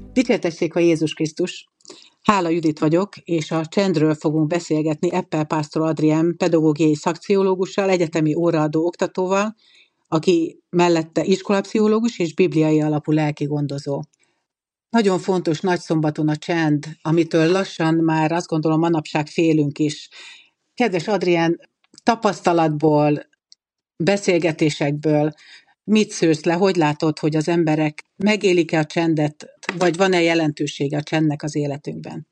Dicsértessék a Jézus Krisztus! Hála Judit vagyok, és a csendről fogunk beszélgetni Eppel Pásztor Adrián pedagógiai szakpszichológussal, egyetemi óraadó oktatóval, aki mellette iskolapszichológus és bibliai alapú lelkigondozó. Nagyon fontos nagyszombaton a csend, amitől lassan már azt gondolom manapság félünk is. Kedves Adrián, tapasztalatból, beszélgetésekből mit szűrsz le, hogy látod, hogy az emberek megélik-e a csendet, vagy van-e jelentősége a csendnek az életünkben?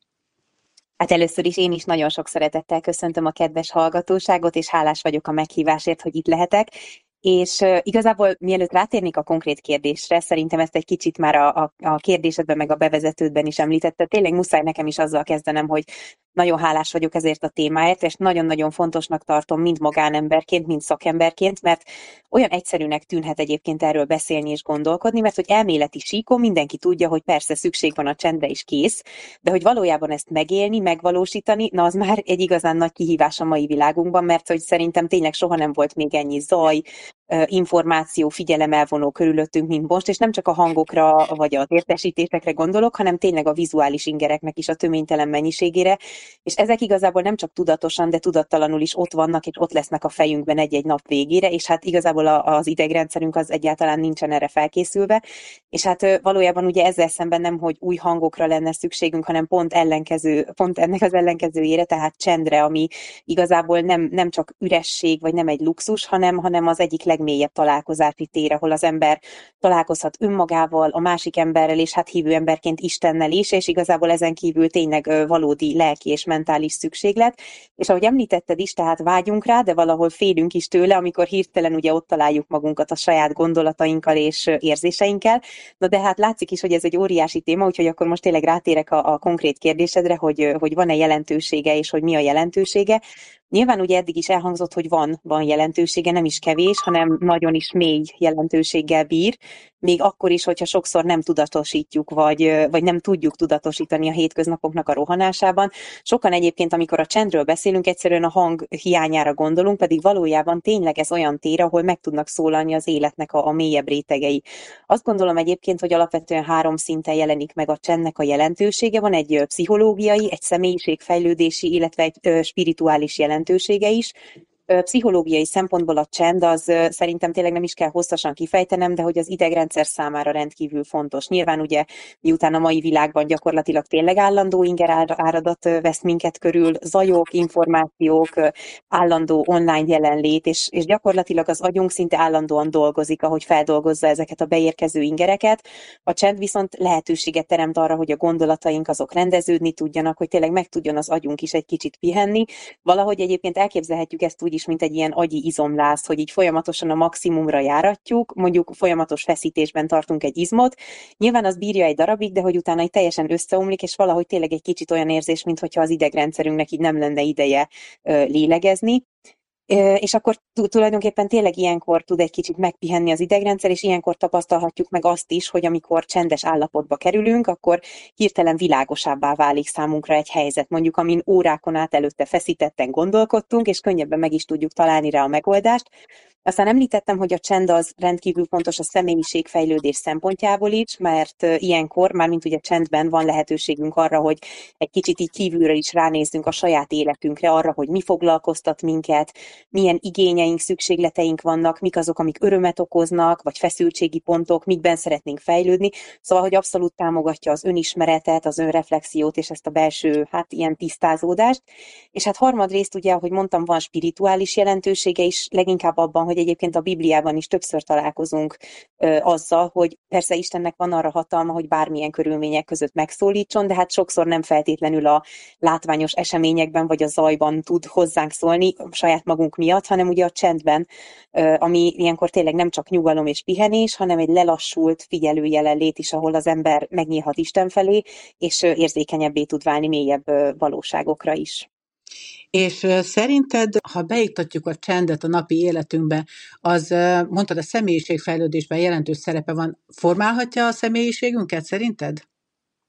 Hát először is én is nagyon sok szeretettel köszöntöm a kedves hallgatóságot, és hálás vagyok a meghívásért, hogy itt lehetek. És igazából mielőtt rátérnék a konkrét kérdésre, szerintem ezt egy kicsit már a kérdésedben meg a bevezetődben is említetted. Tényleg muszáj nekem is azzal kezdenem, hogy nagyon hálás vagyok ezért a témáért, és nagyon-nagyon fontosnak tartom mind magánemberként, mind szakemberként, mert olyan egyszerűnek tűnhet egyébként erről beszélni és gondolkodni, mert hogy elméleti síkon mindenki tudja, hogy persze szükség van a csendre is kész, de hogy valójában ezt megélni, megvalósítani, na az már egy igazán nagy kihívás a mai világunkban, mert hogy szerintem tényleg soha nem volt még ennyi zaj, információ, figyelemelvonó körülöttünk, mint most, és nem csak a hangokra vagy az értesítésekre gondolok, hanem tényleg a vizuális ingereknek is a töménytelen mennyiségére, és ezek igazából nem csak tudatosan, de tudattalanul is ott vannak, és ott lesznek a fejünkben egy-egy nap végére, és hát igazából az idegrendszerünk az egyáltalán nincsen erre felkészülve, és hát valójában ugye ezzel szemben nem, hogy új hangokra lenne szükségünk, hanem pont ennek az ellenkezőjére, tehát csendre, ami igazából nem csak üresség, vagy nem egy luxus, hanem az egyik legmélyebb találkozási tér, ahol az ember találkozhat önmagával, a másik emberrel, és hát hívő emberként Istennel is, és igazából ezen kívül tényleg valódi lelki és mentális szükséglet. És ahogy említetted is, tehát vágyunk rá, de valahol félünk is tőle, amikor hirtelen ugye ott találjuk magunkat a saját gondolatainkkal és érzéseinkkel. Na de hát látszik is, hogy ez egy óriási téma, úgyhogy akkor most tényleg rátérek a konkrét kérdésedre, hogy van-e jelentősége, és hogy mi a jelentősége. Nyilván ugye eddig is elhangzott, hogy van jelentősége, nem is kevés, hanem nagyon is mély jelentőséggel bír, még akkor is, hogyha sokszor nem tudatosítjuk, vagy nem tudjuk tudatosítani a hétköznapoknak a rohanásában. Sokan egyébként, amikor a csendről beszélünk, egyszerűen a hang hiányára gondolunk, pedig valójában tényleg ez olyan tér, ahol meg tudnak szólalni az életnek a mélyebb rétegei. Azt gondolom egyébként, hogy alapvetően 3 szinten jelenik meg a csendnek a jelentősége. Van egy pszichológiai, egy személyiségfejlődési, illetve egy spirituális jelentősége is. Pszichológiai szempontból a csend az szerintem tényleg nem is kell hosszasan kifejtenem, de hogy az idegrendszer számára rendkívül fontos. Nyilván ugye miután a mai világban gyakorlatilag tényleg állandó ingeráradat vesz minket körül, zajok, információk, állandó online jelenlét, és gyakorlatilag az agyunk szinte állandóan dolgozik, ahogy feldolgozza ezeket a beérkező ingereket. A csend viszont lehetőséget teremt arra, hogy a gondolataink azok rendeződni tudjanak, hogy tényleg meg tudjon az agyunk is egy kicsit pihenni. Valahogy egyébként elképzelhetjük ezt úgy is, mint egy ilyen agyi izomláz, hogy így folyamatosan a maximumra járatjuk, mondjuk folyamatos feszítésben tartunk egy izmot. Nyilván az bírja egy darabig, de hogy utána így teljesen összeomlik, és valahogy tényleg egy kicsit olyan érzés, mintha az idegrendszerünknek így nem lenne ideje lélegezni. És akkor tulajdonképpen tényleg ilyenkor tud egy kicsit megpihenni az idegrendszer, és ilyenkor tapasztalhatjuk meg azt is, hogy amikor csendes állapotba kerülünk, akkor hirtelen világosabbá válik számunkra egy helyzet, mondjuk amin órákon át előtte feszítetten gondolkodtunk, és könnyebben meg is tudjuk találni rá a megoldást. Aztán említettem, hogy a csend az rendkívül fontos a személyiségfejlődés szempontjából is, mert ilyenkor, mármint ugye csendben van lehetőségünk arra, hogy egy kicsit így kívülről is ránézzünk a saját életünkre, arra, hogy mi foglalkoztat minket, milyen igényeink, szükségleteink vannak, mik azok, amik örömet okoznak, vagy feszültségi pontok, mikben szeretnénk fejlődni. Szóval, hogy abszolút támogatja az önismeretet, az önreflexiót és ezt a belső, hát ilyen tisztázódást. És hát harmadrészt ugye, ahogy mondtam, van spirituális jelentősége is, leginkább abban, hogy egyébként a Bibliában is többször találkozunk azzal, hogy persze Istennek van arra hatalma, hogy bármilyen körülmények között megszólítson, de hát sokszor nem feltétlenül a látványos eseményekben vagy a zajban tud hozzánk szólni saját magunk miatt, hanem ugye a csendben, ami ilyenkor tényleg nem csak nyugalom és pihenés, hanem egy lelassult, figyelő jelenlét is, ahol az ember megnyílhat Isten felé, és érzékenyebbé tud válni mélyebb valóságokra is. És szerinted, ha beiktatjuk a csendet a napi életünkbe, az, mondtad, a személyiségfejlődésben jelentős szerepe van, formálhatja a személyiségünket szerinted?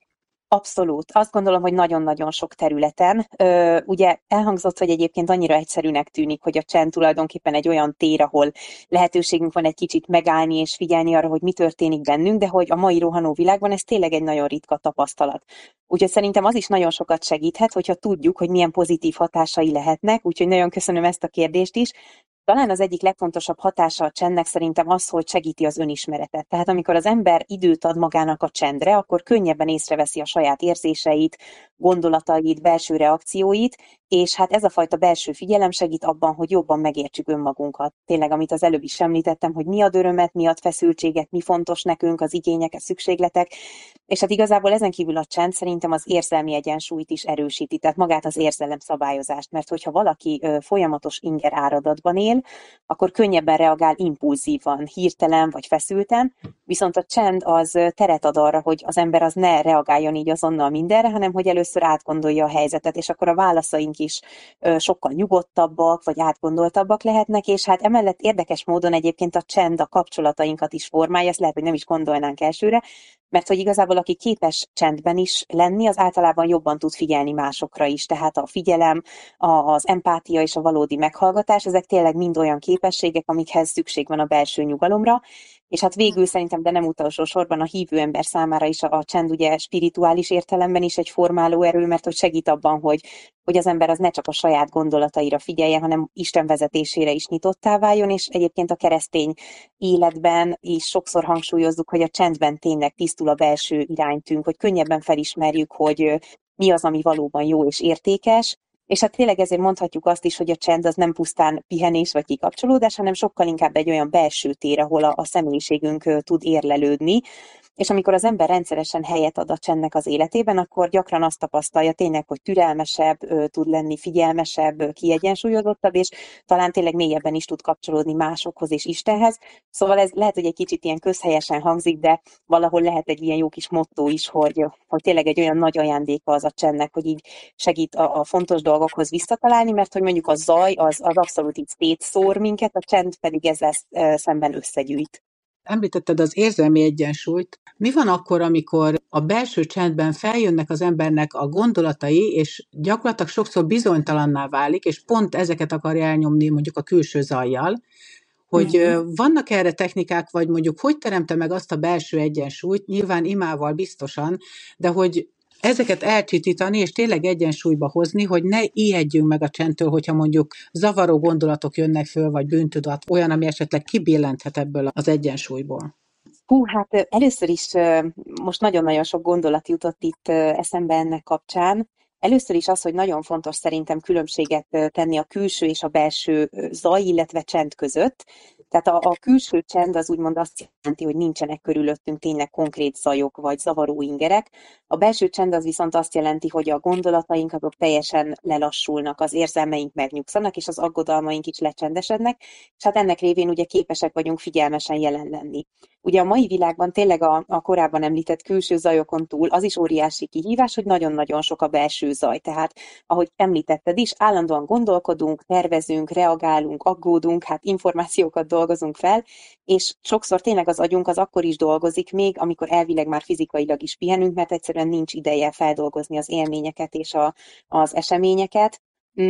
Abszolút. Azt gondolom, hogy nagyon-nagyon sok területen. Ugye elhangzott, hogy egyébként annyira egyszerűnek tűnik, hogy a csend tulajdonképpen egy olyan tér, ahol lehetőségünk van egy kicsit megállni és figyelni arra, hogy mi történik bennünk, de hogy a mai rohanó világban ez tényleg egy nagyon ritka tapasztalat. Úgyhogy szerintem az is nagyon sokat segíthet, hogyha tudjuk, hogy milyen pozitív hatásai lehetnek, úgyhogy nagyon köszönöm ezt a kérdést is. Talán az egyik legfontosabb hatása a csendnek szerintem az, hogy segíti az önismeretet. Tehát amikor az ember időt ad magának a csendre, akkor könnyebben észreveszi a saját érzéseit, gondolatait, belső reakcióit, és hát ez a fajta belső figyelem segít abban, hogy jobban megértsük önmagunkat. Tényleg, amit az előbb is említettem, hogy mi ad örömet, mi ad feszültséget, mi fontos nekünk, az igények, a szükségletek, és hát igazából ezen kívül a csend szerintem az érzelmi egyensúlyt is erősíti, tehát magát az érzelemszabályozást, mert hogyha valaki folyamatos inger áradatban él, akkor könnyebben reagál impulzívan, hirtelen vagy feszülten, viszont a csend az teret ad arra, hogy az ember az ne reagáljon így azonnal mindenre, hanem hogy először átgondolja a helyzetet, és akkor a válaszaink is sokkal nyugodtabbak, vagy átgondoltabbak lehetnek, és hát emellett érdekes módon egyébként a csend a kapcsolatainkat is formálja, ezt lehet, hogy nem is gondolnánk elsőre, mert hogy igazából aki képes csendben is lenni, az általában jobban tud figyelni másokra is, tehát a figyelem, az empátia és a valódi meghallgatás, ezek tényleg mind olyan képességek, amikhez szükség van a belső nyugalomra, és hát végül szerintem, de nem utolsó sorban a hívő ember számára is a csend ugye spirituális értelemben is egy formáló erő, mert hogy segít abban, hogy az ember az ne csak a saját gondolataira figyeljen, hanem Isten vezetésére is nyitottá váljon, és egyébként a keresztény életben is sokszor hangsúlyozzuk, hogy a csendben tényleg tisztul a belső iránytünk, hogy könnyebben felismerjük, hogy mi az, ami valóban jó és értékes, és hát tényleg ezért mondhatjuk azt is, hogy a csend az nem pusztán pihenés vagy kikapcsolódás, hanem sokkal inkább egy olyan belső tér, ahol a személyiségünk tud érlelődni, és amikor az ember rendszeresen helyet ad a csendnek az életében, akkor gyakran azt tapasztalja tényleg, hogy türelmesebb, tud lenni, figyelmesebb, kiegyensúlyozottabb, és talán tényleg mélyebben is tud kapcsolódni másokhoz és Istenhez. Szóval ez lehet, hogy egy kicsit ilyen közhelyesen hangzik, de valahol lehet egy ilyen jó kis motto is, hogy tényleg egy olyan nagy ajándéka az a csendnek, hogy így segít a fontos dolgokhoz visszatalálni, mert hogy mondjuk a zaj az abszolút így szétszór minket, a csend pedig ezzel szemben összegyűjt. Említetted az érzelmi egyensúlyt. Mi van akkor, amikor a belső csendben feljönnek az embernek a gondolatai, és gyakorlatilag sokszor bizonytalanná válik, és pont ezeket akarja elnyomni mondjuk a külső zajjal, hogy vannak erre technikák, vagy mondjuk hogy teremte meg azt a belső egyensúlyt, nyilván imával biztosan, de hogy ezeket elcsitítani, és tényleg egyensúlyba hozni, hogy ne ijedjünk meg a csendtől, hogyha mondjuk zavaró gondolatok jönnek föl, vagy bűntudat, olyan, ami esetleg kibillenthet ebből az egyensúlyból. Hát először is most nagyon-nagyon sok gondolat jutott itt eszembe ennek kapcsán. Először is az, hogy nagyon fontos szerintem különbséget tenni a külső és a belső zaj, illetve csend között. Tehát a külső csend az úgymond azt jelenti, hogy nincsenek körülöttünk tényleg konkrét zajok vagy zavaró ingerek. A belső csend az viszont azt jelenti, hogy a gondolataink azok teljesen lelassulnak, az érzelmeink megnyugszanak, és az aggodalmaink is lecsendesednek, és hát ennek révén ugye képesek vagyunk figyelmesen jelen lenni. Ugye a mai világban tényleg a korábban említett külső zajokon túl az is óriási kihívás, hogy nagyon-nagyon sok a belső zaj. Tehát, ahogy említetted is, állandóan gondolkodunk, tervezünk, reagálunk, aggódunk, hát információkat dolgozunk fel, és sokszor tényleg az agyunk az akkor is dolgozik még, amikor elvileg már fizikailag is pihenünk, mert egyszerűen nincs ideje feldolgozni az élményeket és az eseményeket.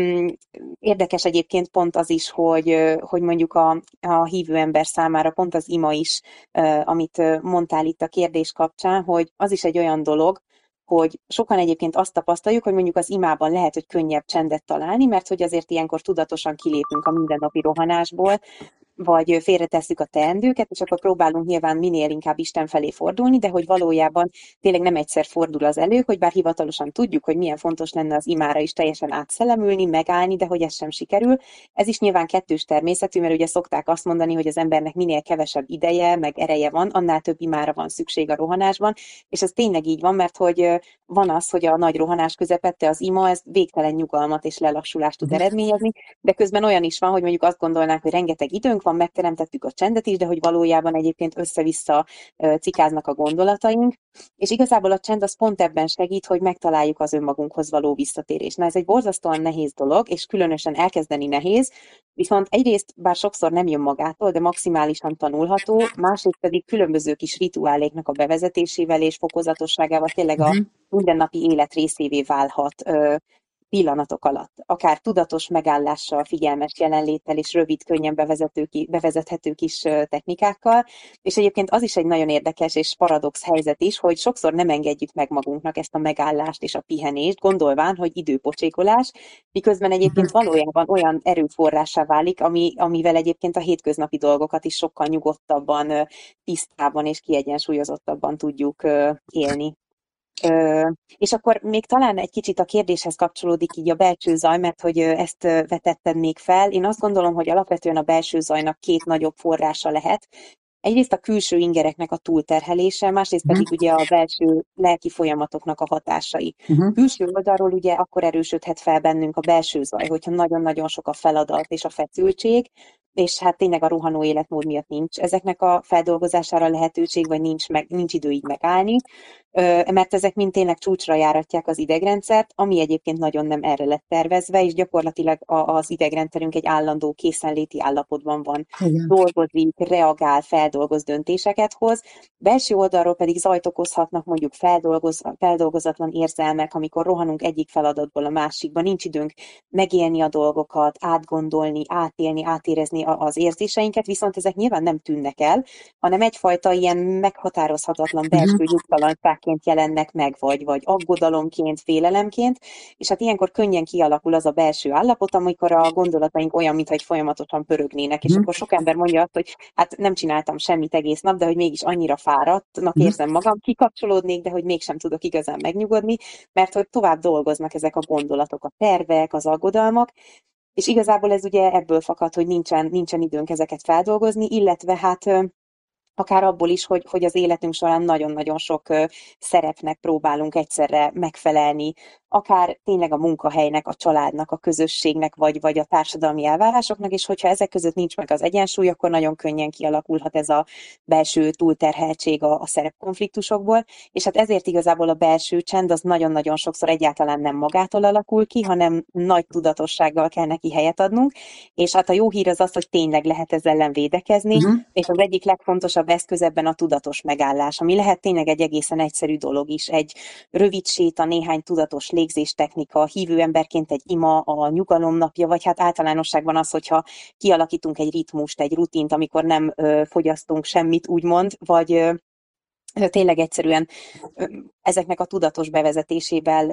Érdekes egyébként pont az is, hogy mondjuk a hívő ember számára pont az ima is, amit mondtál itt a kérdés kapcsán, hogy az is egy olyan dolog, hogy sokan egyébként azt tapasztaljuk, hogy mondjuk az imában lehet, hogy könnyebb csendet találni, mert hogy azért ilyenkor tudatosan kilépünk a mindennapi rohanásból, vagy félretesszük a teendőket, és akkor próbálunk nyilván minél inkább Isten felé fordulni, de hogy valójában tényleg nem egyszer fordul az elő, hogy bár hivatalosan tudjuk, hogy milyen fontos lenne az imára is teljesen átszellemülni, megállni, de hogy ez sem sikerül. Ez is nyilván kettős természetű, mert ugye szokták azt mondani, hogy az embernek minél kevesebb ideje, meg ereje van, annál több imára van szükség a rohanásban, és ez tényleg így van, mert hogy van az, hogy a nagy rohanás közepette az ima, ez végtelen nyugalmat és lelassulást tud eredményezni, de közben olyan is van, hogy mondjuk azt gondolnánk, hogy rengeteg időnk van, megteremtettük a csendet is, de hogy valójában egyébként össze-vissza cikáznak a gondolataink, és igazából a csend az pont ebben segít, hogy megtaláljuk az önmagunkhoz való visszatérést. Na ez egy borzasztóan nehéz dolog, és különösen elkezdeni nehéz, viszont egyrészt bár sokszor nem jön magától, de maximálisan tanulható, másrészt pedig különböző kis rituáléknak a bevezetésével és fokozatosságával tényleg mindennapi élet részévé válhat pillanatok alatt, akár tudatos megállással, figyelmes jelenléttel és rövid, könnyen bevezethető kis technikákkal. És egyébként az is egy nagyon érdekes és paradox helyzet is, hogy sokszor nem engedjük meg magunknak ezt a megállást és a pihenést, gondolván, hogy időpocsékolás, miközben egyébként valójában olyan erőforrássá válik, amivel egyébként a hétköznapi dolgokat is sokkal nyugodtabban, tisztában és kiegyensúlyozottabban tudjuk élni. És akkor még talán egy kicsit a kérdéshez kapcsolódik így a belső zaj, mert hogy ezt vetetted még fel. Én azt gondolom, hogy alapvetően a belső zajnak két nagyobb forrása lehet. Egyrészt a külső ingereknek a túlterhelése, másrészt pedig ugye a belső lelki folyamatoknak a hatásai. Külső oldalról ugye akkor erősödhet fel bennünk a belső zaj, hogyha nagyon-nagyon sok a feladat és a feszültség, és hát tényleg a rohanó életmód miatt nincs ezeknek a feldolgozására lehetőség, vagy nincs idő így megállni, mert ezek mind tényleg csúcsra járatják az idegrendszert, ami egyébként nagyon nem erre lett tervezve, és gyakorlatilag az idegrendszerünk egy állandó készenléti állapotban van. Igen. Dolgozik, reagál, feldolgoz döntéseket hoz, belső oldalról pedig zajt okozhatnak mondjuk feldolgozatlan érzelmek, amikor rohanunk egyik feladatból a másikba, nincs időnk megélni a dolgokat, átgondolni, átélni, átérezni az érzéseinket, viszont ezek nyilván nem tűnnek el, hanem egyfajta ilyen meghatározhatatlan belső nyugtalanságként jelennek meg, vagy aggodalomként, félelemként, és hát ilyenkor könnyen kialakul az a belső állapot, amikor a gondolataink olyan, mintha egy folyamatosan pörögnének, és akkor sok ember mondja azt, hogy hát nem csináltam semmit egész nap, de hogy mégis annyira fáradtnak érzem magam, kikapcsolódnék, de hogy mégsem tudok igazán megnyugodni, mert hogy tovább dolgoznak ezek a gondolatok, a tervek, az aggodalmak, és igazából ez ugye ebből fakad, hogy nincsen időnk ezeket feldolgozni, illetve hát akár abból is, hogy az életünk során nagyon-nagyon sok szerepnek próbálunk egyszerre megfelelni, akár tényleg a munkahelynek, a családnak, a közösségnek, vagy a társadalmi elvárásoknak, és hogyha ezek között nincs meg az egyensúly, akkor nagyon könnyen kialakulhat ez a belső túlterheltség a szerepkonfliktusokból, és hát ezért igazából a belső csend az nagyon-nagyon sokszor egyáltalán nem magától alakul ki, hanem nagy tudatossággal kell neki helyet adnunk, és hát a jó hír az az, hogy tényleg lehet ezzel ellen védekezni, és az egyik legfontosabb eszköz ebben a tudatos megállás, ami lehet tényleg egy egészen egyszerű dolog is, egy rövid séta, néhány tudatos légzéstechnika, hívő emberként egy ima, a nyugalom napja, vagy hát általánosságban az, hogyha kialakítunk egy ritmust, egy rutint, amikor nem fogyasztunk semmit, úgymond, vagy tényleg egyszerűen ezeknek a tudatos bevezetésével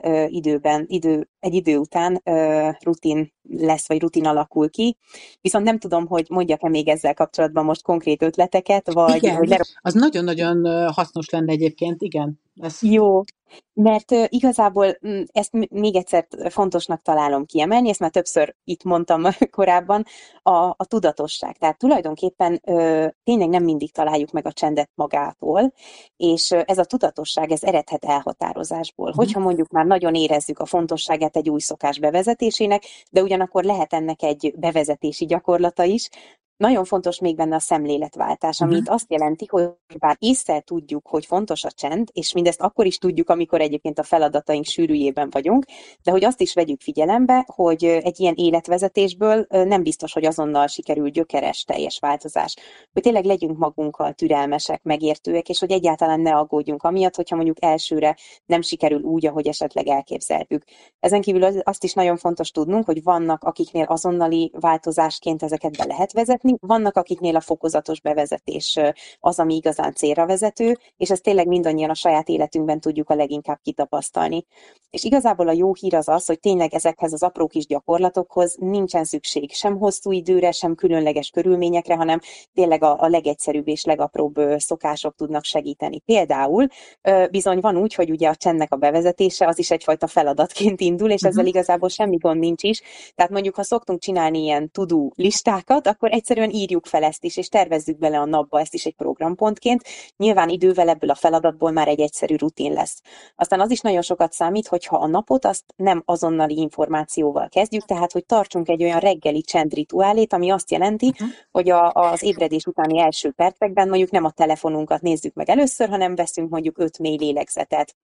egy idő után rutin lesz, vagy rutin alakul ki. Viszont nem tudom, hogy mondjak-e még ezzel kapcsolatban most konkrét ötleteket, vagy... Igen, az nagyon-nagyon hasznos lenne egyébként, igen. Jó, mert igazából ezt még egyszer fontosnak találom kiemelni, ezt már többször itt mondtam korábban, a tudatosság. Tehát tulajdonképpen tényleg nem mindig találjuk meg a csendet magától, és ez a tudatosság, ez eredhet elhatározásból. Hogyha mondjuk már nagyon érezzük a fontosságát egy új szokás bevezetésének, de ugyanakkor lehet ennek egy bevezetési gyakorlata is, nagyon fontos még benne a szemléletváltás, ami itt azt jelenti, hogy bár észre tudjuk, hogy fontos a csend, és mindezt akkor is tudjuk, amikor egyébként a feladataink sűrűjében vagyunk, de hogy azt is vegyük figyelembe, hogy egy ilyen életvezetésből nem biztos, hogy azonnal sikerül gyökeres, teljes változás. Hogy tényleg legyünk magunkkal türelmesek, megértőek, és hogy egyáltalán ne aggódjunk amiatt, hogyha mondjuk elsőre nem sikerül úgy, ahogy esetleg elképzeltük. Ezen kívül azt is nagyon fontos tudnunk, hogy vannak, akiknél azonnali változásként ezeket be lehet vezetni, vannak, akiknél a fokozatos bevezetés az, ami igazán célra vezető, és ezt tényleg mindannyian a saját életünkben tudjuk a leginkább kitapasztalni. És igazából a jó hír az az, hogy tényleg ezekhez az apró kis gyakorlatokhoz nincsen szükség sem hosszú időre, sem különleges körülményekre, hanem tényleg a legegyszerűbb és legapróbb szokások tudnak segíteni. Például bizony van úgy, hogy ugye a csendnek a bevezetése az is egyfajta feladatként indul, és ezzel igazából semmi gond nincs is. Tehát mondjuk, ha szoktunk csinálni ilyen to-do listákat, akkor egyszerűen írjuk fel ezt is, és tervezzük bele a napba ezt is egy programpontként. Nyilván idővel ebből a feladatból már egy egyszerű rutin lesz. Aztán az is nagyon sokat számít, hogyha a napot azt nem azonnali információval kezdjük, tehát hogy tartsunk egy olyan reggeli csendrituálét, ami azt jelenti, hogy az ébredés utáni első percekben mondjuk nem a telefonunkat nézzük meg először, hanem veszünk mondjuk 5 mély lélegzetet.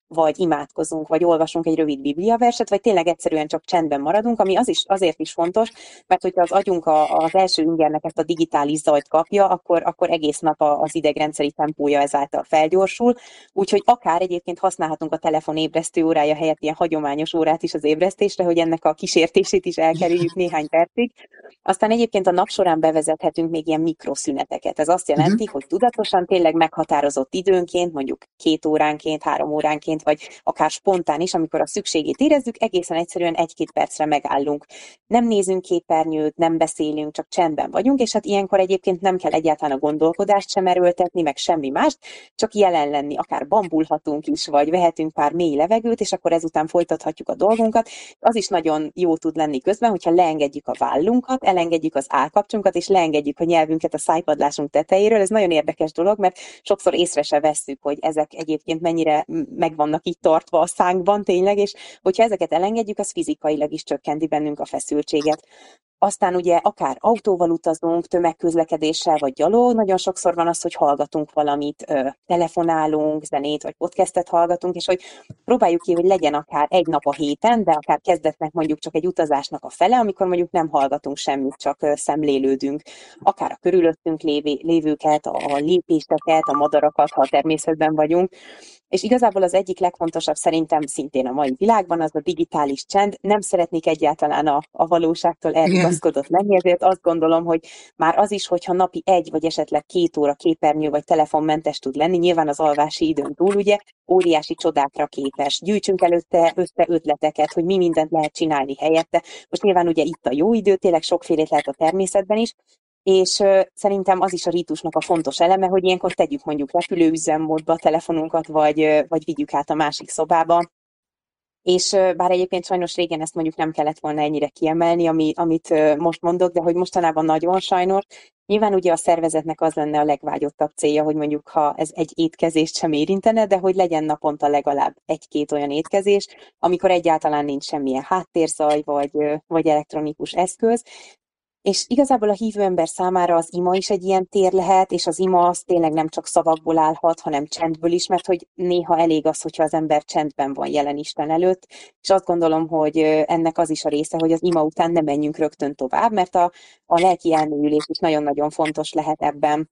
vagy imádkozunk, vagy olvasunk egy rövid bibliaverset, vagy tényleg egyszerűen csak csendben maradunk, ami azért is fontos, mert hogyha az agyunk az első ingernek ezt a digitális zajt kapja, akkor egész nap az idegrendszeri tempója ezáltal felgyorsul, úgyhogy akár egyébként használhatunk a telefon ébresztő órája helyett ilyen hagyományos órát is az ébresztésre, hogy ennek a kísértését is elkerüljük néhány percig. Aztán egyébként a nap során bevezethetünk még ilyen mikroszüneteket. Ez azt jelenti, hogy tudatosan tényleg meghatározott időnként, mondjuk 2 óránként, 3 óránként, vagy akár spontán is, amikor a szükségét érezzük, egészen egyszerűen 1-2 percre megállunk. Nem nézünk képernyőt, nem beszélünk, csak csendben vagyunk, és hát ilyenkor egyébként nem kell egyáltalán a gondolkodást sem erőltetni, meg semmi mást, csak jelen lenni, akár bambulhatunk is, vagy vehetünk pár mély levegőt, és akkor ezután folytathatjuk a dolgunkat. Az is nagyon jó tud lenni közben, hogyha leengedjük a vállunkat, elengedjük az állkapcsunkat, és leengedjük a nyelvünket a szájpadlásunk tetejéről. Ez nagyon érdekes dolog, mert sokszor észre se vesszük, hogy ezek egyébként mennyire meg vannak itt tartva a szánkban tényleg, és hogyha ezeket elengedjük, az fizikailag is csökkenti bennünk a feszültséget. Aztán ugye akár autóval utazunk, tömegközlekedéssel vagy gyalog, nagyon sokszor van az, hogy hallgatunk valamit, telefonálunk, zenét vagy podcastet hallgatunk, és hogy próbáljuk ki, hogy legyen akár egy nap a héten, de akár kezdetnek mondjuk csak egy utazásnak a fele, amikor mondjuk nem hallgatunk semmit, csak szemlélődünk, akár a körülöttünk lévőket, a lépéseket, a madarakat, ha a természetben vagyunk. És igazából az egyik legfontosabb szerintem szintén a mai világban az a digitális csend. Nem szeretnék egyáltalán a valóságtól elrugaszkodott lenni, ezért azt gondolom, hogy már az is, hogyha napi 1 vagy esetleg 2 óra képernyő vagy telefonmentes tud lenni, nyilván az alvási időn túl, ugye, óriási csodákra képes. Gyűjtsünk előtte össze ötleteket, hogy mi mindent lehet csinálni helyette. Most nyilván ugye itt a jó idő, tényleg sokfélét lehet a természetben is, és szerintem az is a rítusnak a fontos eleme, hogy ilyenkor tegyük mondjuk repülőüzemmódba a telefonunkat, vagy vigyük át a másik szobába. És bár egyébként sajnos régen ezt mondjuk nem kellett volna ennyire kiemelni, amit most mondok, de hogy mostanában nagyon sajnos. Nyilván ugye a szervezetnek az lenne a legvágyottabb célja, hogy mondjuk ha ez egy étkezést sem érintene, de hogy legyen naponta legalább 1-2 olyan étkezés, amikor egyáltalán nincs semmilyen háttérzaj, vagy elektronikus eszköz. És igazából a hívő ember számára az ima is egy ilyen tér lehet, és az ima az tényleg nem csak szavakból állhat, hanem csendből is, mert hogy néha elég az, hogyha az ember csendben van jelen Isten előtt, és azt gondolom, hogy ennek az is a része, hogy az ima után ne menjünk rögtön tovább, mert a lelki elmélyülés is nagyon-nagyon fontos lehet ebben.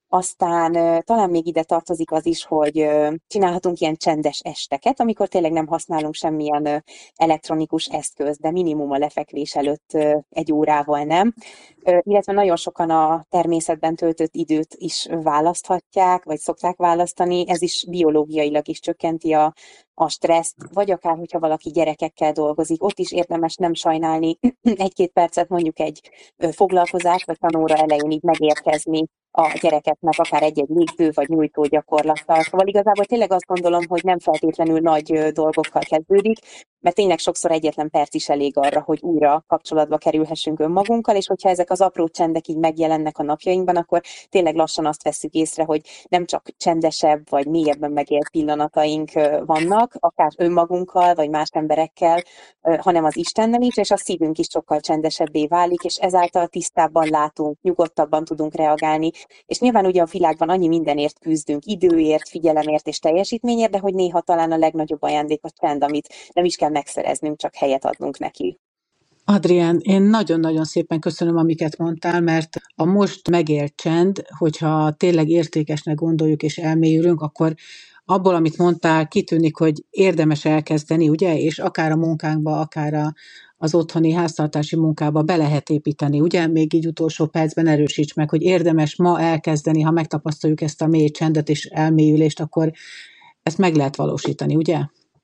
Aztán talán még ide tartozik az is, hogy csinálhatunk ilyen csendes esteket, amikor tényleg nem használunk semmilyen elektronikus eszköz, de minimum a lefekvés előtt 1 órával nem. Illetve nagyon sokan a természetben töltött időt is választhatják, vagy szokták választani, ez is biológiailag is csökkenti a stresszt, vagy akár, hogyha valaki gyerekekkel dolgozik, ott is érdemes nem sajnálni 1-2 percet mondjuk egy foglalkozás vagy tanóra elején így megérkezni a gyerekeknek akár egy-egy légző vagy nyújtó gyakorlattal. Szóval igazából tényleg azt gondolom, hogy nem feltétlenül nagy dolgokkal kezdődik, mert tényleg sokszor egyetlen perc is elég arra, hogy újra kapcsolatba kerülhessünk önmagunkkal, és hogyha ezek az apró csendek így megjelennek a napjainkban, akkor tényleg lassan azt vesszük észre, hogy nem csak csendesebb vagy mélyebben megélt pillanataink vannak, akár önmagunkkal vagy más emberekkel, hanem az Istennel is, és a szívünk is sokkal csendesebbé válik, és ezáltal tisztábban látunk, nyugodtabban tudunk reagálni. És nyilván ugye a világban annyi mindenért küzdünk, időért, figyelemért és teljesítményért, de hogy néha talán a legnagyobb ajándék a csend, amit nem is kell megszereznünk, csak helyet adnunk neki. Adrián, én nagyon-nagyon szépen köszönöm, amiket mondtál, mert a most megélt csend, hogyha tényleg értékesnek gondoljuk és elmélyülünk, akkor abból, amit mondtál, kitűnik, hogy érdemes elkezdeni, ugye, és akár a munkánkba, akár az otthoni háztartási munkába be lehet építeni, ugye, még így utolsó percben erősíts meg, hogy érdemes ma elkezdeni, ha megtapasztaljuk ezt a mély csendet és elmélyülést, akkor ezt meg lehet valósítani, ugye?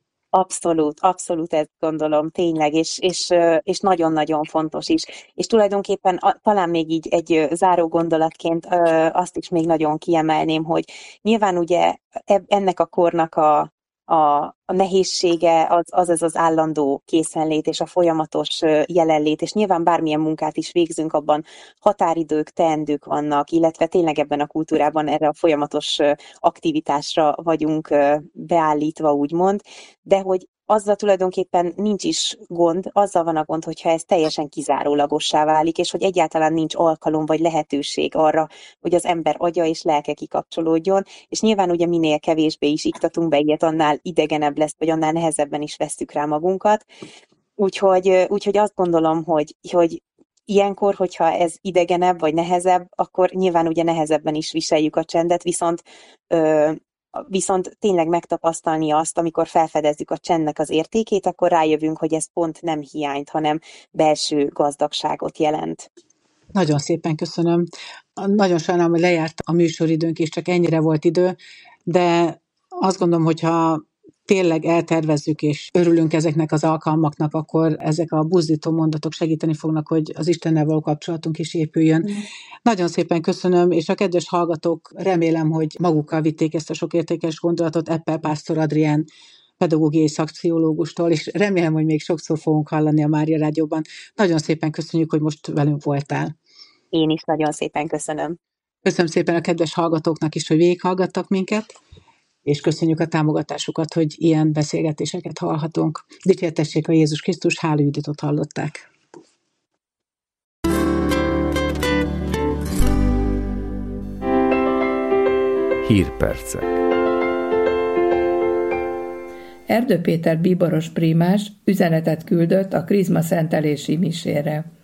Abszolút ezt gondolom, tényleg, és nagyon-nagyon fontos is. És tulajdonképpen talán még így egy záró gondolatként azt is még nagyon kiemelném, hogy nyilván ugye ennek a kornak a nehézsége az állandó készenlét és a folyamatos jelenlét, és nyilván bármilyen munkát is végzünk, abban határidők, teendők vannak, illetve tényleg ebben a kultúrában erre a folyamatos aktivitásra vagyunk beállítva, úgymond, de hogy azzal tulajdonképpen nincs is gond, azzal van a gond, hogyha ez teljesen kizárólagossá válik, és hogy egyáltalán nincs alkalom vagy lehetőség arra, hogy az ember agya és lelke kikapcsolódjon, és nyilván ugye minél kevésbé is iktatunk be ilyet, annál idegenebb lesz, vagy annál nehezebben is vesszük rá magunkat. Úgyhogy azt gondolom, hogy ilyenkor, hogyha ez idegenebb vagy nehezebb, akkor nyilván ugye nehezebben is viseljük a csendet, viszont tényleg megtapasztalni azt, amikor felfedezzük a csendnek az értékét, akkor rájövünk, hogy ez pont nem hiányt, hanem belső gazdagságot jelent. Nagyon szépen köszönöm. Nagyon sajnálom, hogy lejárt a műsoridőnk, és csak ennyire volt idő, de azt gondolom, hogyha tényleg eltervezzük, és örülünk ezeknek az alkalmaknak, akkor ezek a buzdító mondatok segíteni fognak, hogy az Istennel való kapcsolatunk is épüljön. Nagyon szépen köszönöm, és a kedves hallgatók, remélem, hogy magukkal vitték ezt a sok értékes gondolatot Eppel Pásztor Adrián pedagógiai szakpszichológustól, és remélem, hogy még sokszor fogunk hallani a Mária Rádióban. Nagyon szépen köszönjük, hogy most velünk voltál. Én is nagyon szépen köszönöm. Köszönöm szépen a kedves hallgatóknak is, hogy végighallgattak minket, és köszönjük a támogatásukat, hogy ilyen beszélgetéseket hallhatunk. Dicsértessék a Jézus Krisztus, Hála Juditot hallották. Hírpercek. Erdő Péter bíboros prímás üzenetet küldött a krizma szentelési misére.